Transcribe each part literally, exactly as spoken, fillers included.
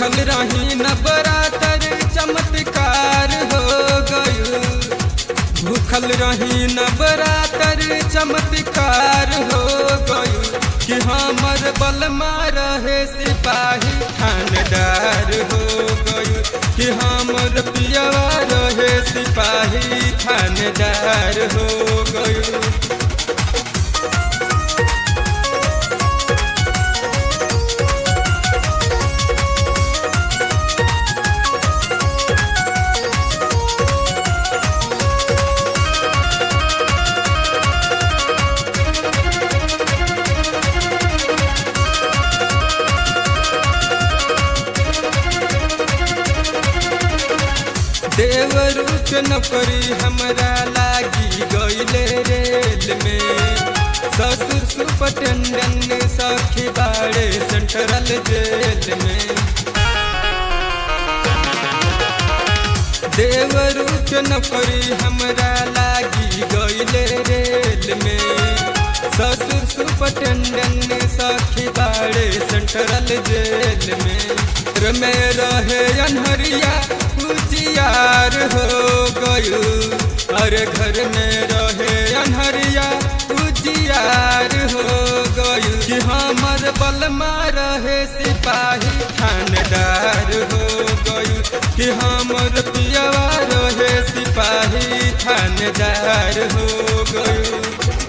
भूखल रही नवरातर चमत्कार हो गयो, भूखल रही नवरातर चमत्कार हो गयो, कि हमर बलमा रहे सिपाही थानेदार हो गयो, कि हमर पियवा रहे सिपाही थानेदार हो गयो। देवरू के नौकरी हमरा लागी गईले रेल में, ससुर सुपरटेंडेंट सखी बाड़े सेंट्रल जेल में। देवरू के नौकरी हमरा लागी गईले रेल में, ससुर सुपरटेंडेंट सखी बाड़े सेंट्रल जेल में। में रहे अनहरिया उजियार हो गयो, अरे घर में रहे अनहरिया उजियार हो गयो, कि हमर बलमा रहे सिपाही थानेदार हो गयो, कि हमर पियवा रहे सिपाही थानेदार हो गयो।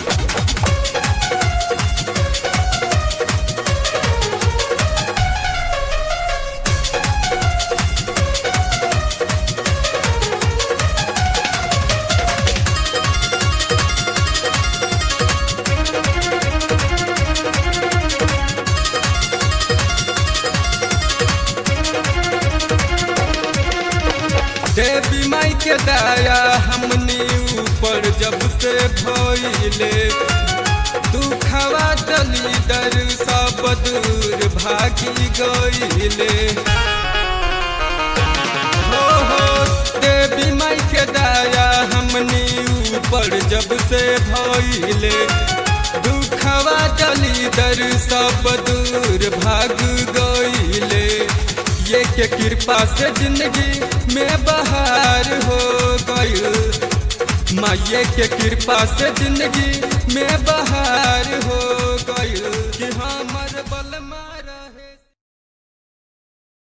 देवी माई के दया हमनी ऊपर जब से भइले, दुखवा दली दर सब दूर भागी गईले। हो हो देवी माई के दया हमनी ऊपर जब से भइले, दुखवा दली दर सब दूर भाग गईले। ये के कृपा से जिंदगी में बहार हो गयो, माये के कृपा से जिंदगी में बहार